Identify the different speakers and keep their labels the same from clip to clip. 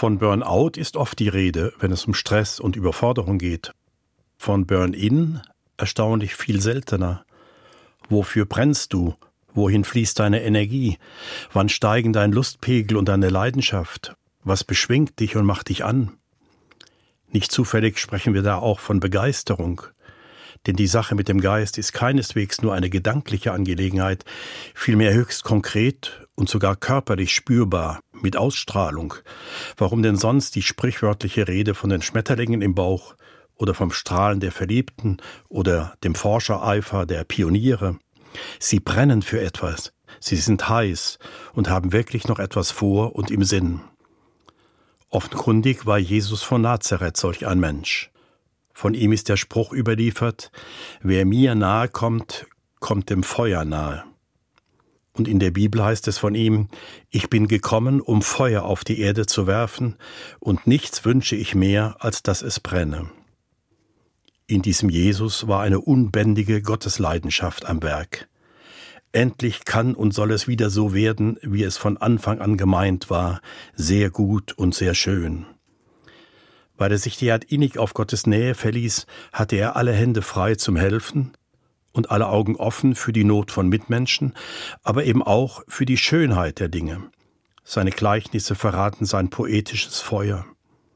Speaker 1: Von Burnout ist oft die Rede, wenn es um Stress und Überforderung geht. Von Burn-in erstaunlich viel seltener. Wofür brennst du? Wohin fließt deine Energie? Wann steigen dein Lustpegel und deine Leidenschaft? Was beschwingt dich und macht dich an? Nicht zufällig sprechen wir da auch von Begeisterung. Denn die Sache mit dem Geist ist keineswegs nur eine gedankliche Angelegenheit, vielmehr höchst konkret und sogar körperlich spürbar, mit Ausstrahlung. Warum denn sonst die sprichwörtliche Rede von den Schmetterlingen im Bauch oder vom Strahlen der Verliebten oder dem Forschereifer der Pioniere? Sie brennen für etwas, sie sind heiß und haben wirklich noch etwas vor und im Sinn. Offenkundig war Jesus von Nazareth solch ein Mensch. Von ihm ist der Spruch überliefert: Wer mir nahe kommt, kommt dem Feuer nahe. Und in der Bibel heißt es von ihm: Ich bin gekommen, um Feuer auf die Erde zu werfen, und nichts wünsche ich mehr, als dass es brenne. In diesem Jesus war eine unbändige Gottesleidenschaft am Werk. Endlich kann und soll es wieder so werden, wie es von Anfang an gemeint war, sehr gut und sehr schön. Weil er sich derart innig auf Gottes Nähe verließ, hatte er alle Hände frei zum Helfen und alle Augen offen für die Not von Mitmenschen, aber eben auch für die Schönheit der Dinge. Seine Gleichnisse verraten sein poetisches Feuer.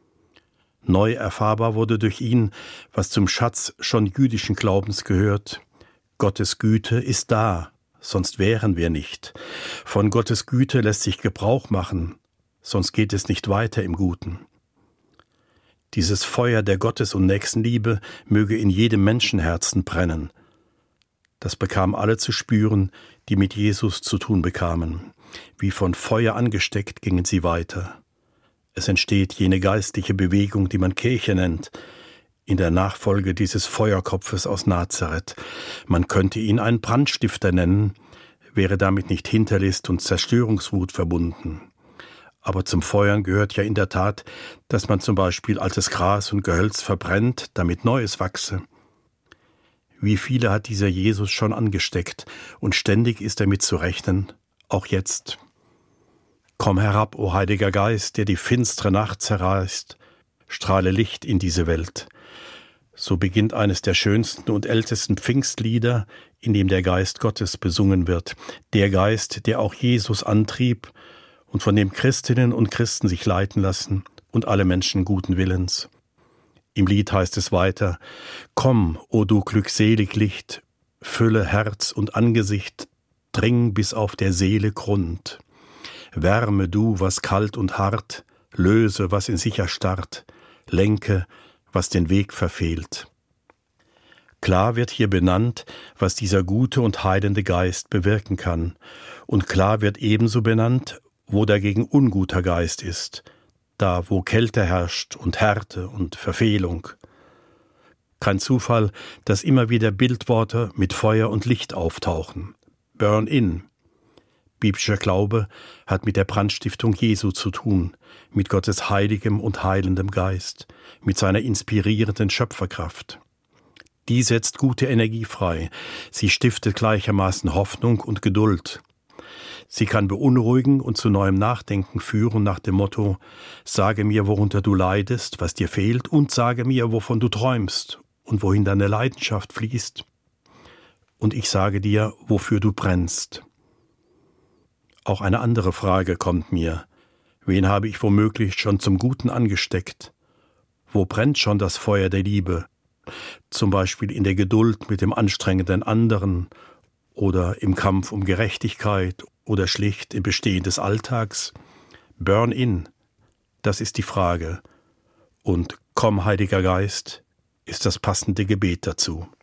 Speaker 1: Neu erfahrbar wurde durch ihn, was zum Schatz schon jüdischen Glaubens gehört: Gottes Güte ist da, sonst wären wir nicht. Von Gottes Güte lässt sich Gebrauch machen, sonst geht es nicht weiter im Guten. Dieses Feuer der Gottes- und Nächstenliebe möge in jedem Menschenherzen brennen. Das bekamen alle zu spüren, die mit Jesus zu tun bekamen. Wie von Feuer angesteckt gingen sie weiter. Es entsteht jene geistliche Bewegung, die man Kirche nennt, in der Nachfolge dieses Feuerkopfes aus Nazareth. Man könnte ihn einen Brandstifter nennen, wäre damit nicht Hinterlist und Zerstörungswut verbunden. Aber zum Feuern gehört ja in der Tat, dass man zum Beispiel altes Gras und Gehölz verbrennt, damit Neues wachse. Wie viele hat dieser Jesus schon angesteckt, und ständig ist damit zu rechnen, auch jetzt. Komm herab, o Heiliger Geist, der die finstere Nacht zerreißt, strahle Licht in diese Welt. So beginnt eines der schönsten und ältesten Pfingstlieder, in dem der Geist Gottes besungen wird, der Geist, der auch Jesus antrieb und von dem Christinnen und Christen sich leiten lassen und alle Menschen guten Willens. Im Lied heißt es weiter: Komm, o du glückselig Licht, fülle Herz und Angesicht, dring bis auf der Seele Grund. Wärme du, was kalt und hart, löse, was in sich erstarrt, lenke, was den Weg verfehlt. Klar wird hier benannt, was dieser gute und heilende Geist bewirken kann, und klar wird ebenso benannt, wo dagegen unguter Geist ist, da wo Kälte herrscht und Härte und Verfehlung. Kein Zufall, dass immer wieder Bildworte mit Feuer und Licht auftauchen. Burn in. Biblischer Glaube hat mit der Brandstiftung Jesu zu tun, mit Gottes heiligem und heilendem Geist, mit seiner inspirierenden Schöpferkraft. Die setzt gute Energie frei, sie stiftet gleichermaßen Hoffnung und Geduld. Sie kann beunruhigen und zu neuem Nachdenken führen nach dem Motto: Sage mir, worunter du leidest, was dir fehlt, und sage mir, wovon du träumst und wohin deine Leidenschaft fließt. Und ich sage dir, wofür du brennst. Auch eine andere Frage kommt mir: Wen habe ich womöglich schon zum Guten angesteckt? Wo brennt schon das Feuer der Liebe? Zum Beispiel in der Geduld mit dem anstrengenden anderen oder im Kampf um Gerechtigkeit oder schlicht im Bestehen des Alltags? Burn in, das ist die Frage. Und komm, Heiliger Geist, ist das passende Gebet dazu.